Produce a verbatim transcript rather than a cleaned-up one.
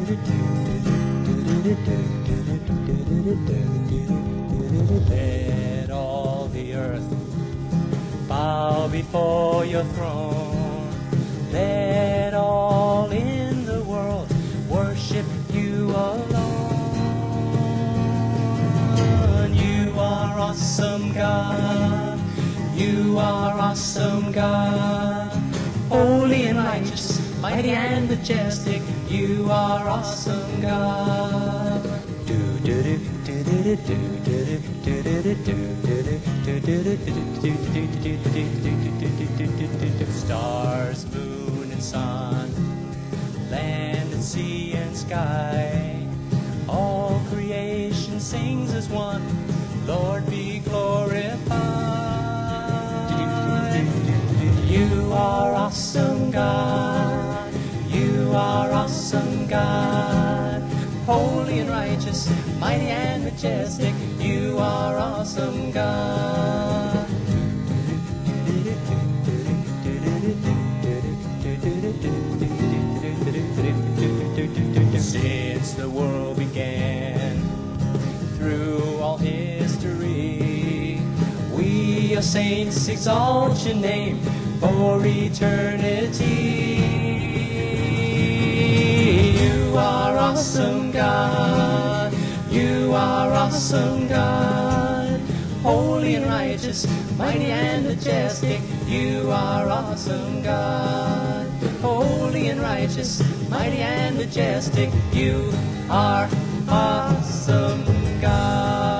Let all the earth bow before your throne. Let all in the world worship you alone. You are awesome, God. You are awesome, God. Holy and righteous, mighty and majestic. You are awesome, God. Stars, moon, and sun, land and sea and sky, all creation sings as one. Lord, be glorified. You are awesome, God. You are awesome, God. Holy and righteous, mighty and majestic. You are awesome, God. Since the world began, through all history, we, your saints, exalt your name for eternity. You are awesome, God. You are awesome, God. Holy and righteous, mighty and majestic. You are awesome, God. Holy and righteous, mighty and majestic. You are awesome, God.